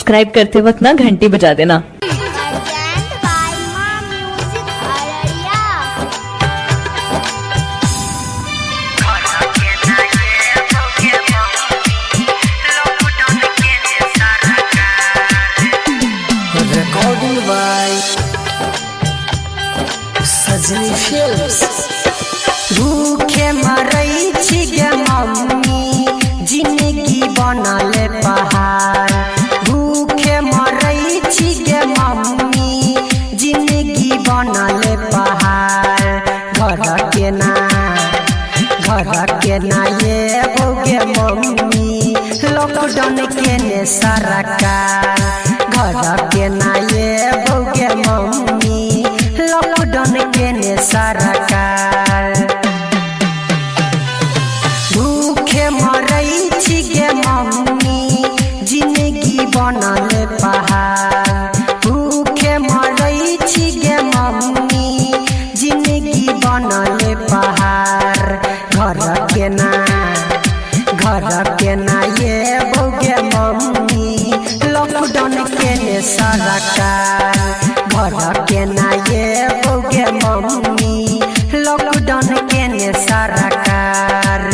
Subscribe करते वक्त ना घंटी बजा देना। सजनी फिल्म्स। भूखे मरई छी गे मम्मी, जिंदगी बनले पहाड़। भूखे मरई छी गे मम्मी, जिंदगी बनले पहाड़। घर के ना ये भोगे मम्मी, लॉकडाउन के ने सरकार। घर के ना ये भोगे मम्मी, लॉकडाउन के ने सरकार। भूखे मरई छी गे मम्मी, जिंदगी बनले पहाड़। भूखे मरई छी गे मम्मी, जिंदगी बनले पहाड़। घर के ना ये भोगे मम्मी, लॉकडाउन के ने सरकार। घर के ना ये भोगे मम्मी, लॉकडाउन के ने सरकार।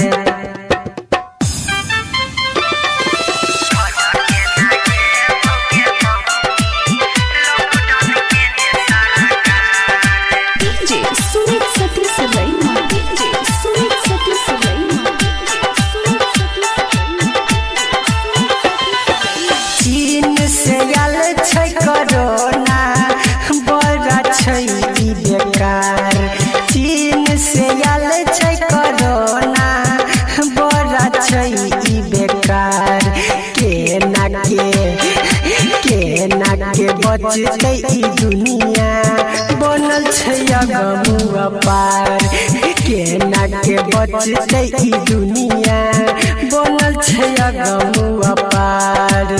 चीन से आयल छै कोरोना, बड़ा छै ई बेकार। चीन से आयल छै कोरोना, बड़ा छै ई बेकार। केना के बचतै ई दुनिया, बनल छै अगमुआ पार। केना के बचतै ई दुनिया, बनल छै अगमुआ पार।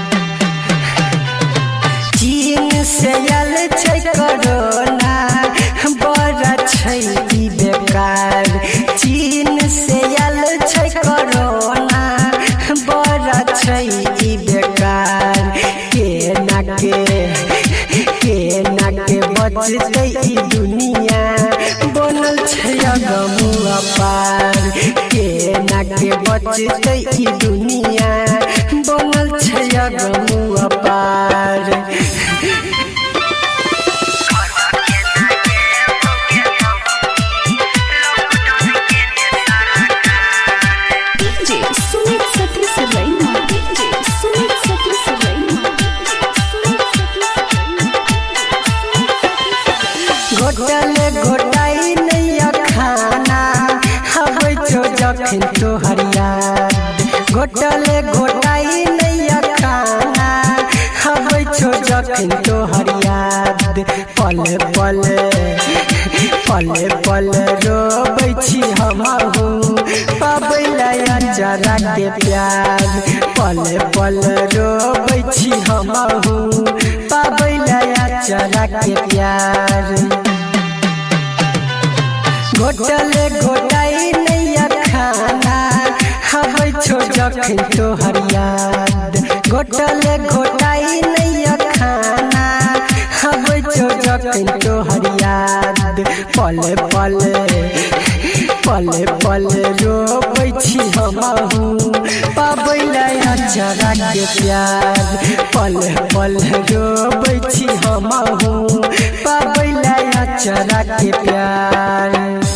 चीन से आयल छै कोरोना, बड़ा छै ई बेकार। चीन से आयल छै कोरोना, बड़ा छै ई बेकार। केना के बचतै ई दुनिया, बनल छै अगमुआ पार। केना के बचतै ई दुनिया, बनल छै अगमुआ पार। घोटले घोटाई नहीं खाना, हवे छो जखन तोहर याद। घोटले घोटाई नहीं खाना, हवे छो जखन तोहर याद। पल पल रोबै छी हमहू, पाबै अचारा के प्यार। पल रोबै छी हमहू, पाबै अचारा के प्यार। घोटले घोटाई नहीं खाना, हवे छो जखन तोहर याद। घोटले घोटाई नहीं खाना, हवे छो जखन तोहर याद। पल रोबै छी हमहू, पाबै अचारा के प्यार। पल रोबै छी हमहू, पाबै अचारा के प्यार।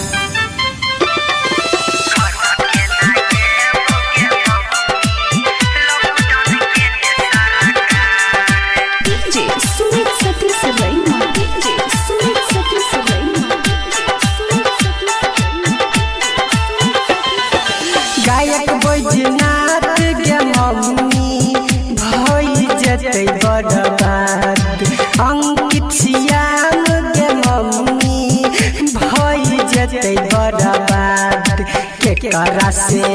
गायक बैजनाथ गे मम्मी, भई जेतै बर्बाद। अंकित सियाम गे मम्मी, भई जेतै बर्बाद। केकरा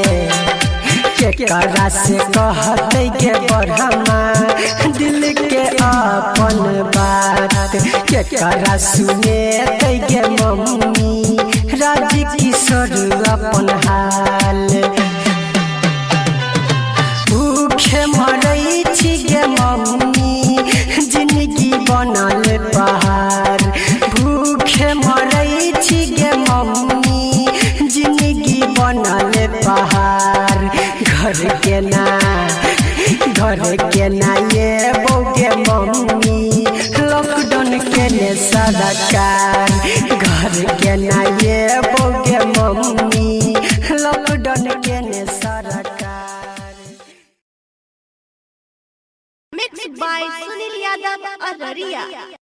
से कहतै गे बढ़मा, दिल के अपन बात। केकरा सुनेतै गे मम्मी, राज किशोर अपन हाल। भूखे मरई छी गे मम्मी जिंदगी बनल पहाड़ भूखे मरै छी गे मम्मी जिंदगी बनल पहाड़ घर के ना ये बोगे मम्मी लॉकडाउन के ने सरकार घर के ना ये बोगे मम्मी लॉकडाउन के ने सरकार। Mixed by Sunil Yadav Araria.